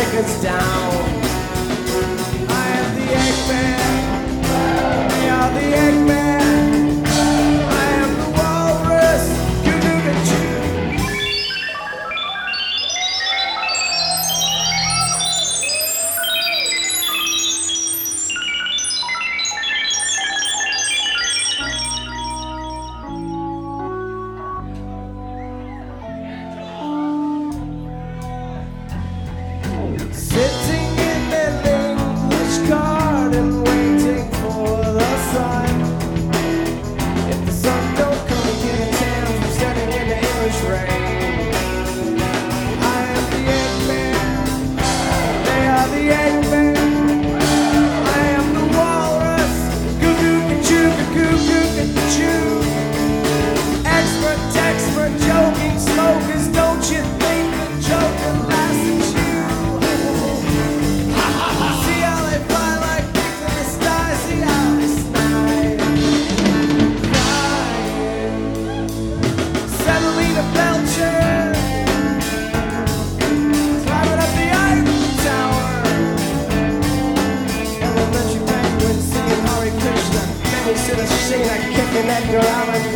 take us down. I am the Eggman. They are the Eggman. I am the walrus. Goo-goo-goo-choo. Sitting in an English garden, waiting for the sun. If the sun don't come and get a tan from standing in the English rain. I am the Eggman. They are the Eggman. I am the walrus. Goo-goo-goo-choo, goo-goo-goo-choo. Expert joking smokers, don't you think the joker laughs at you? Kicking Edgar Allan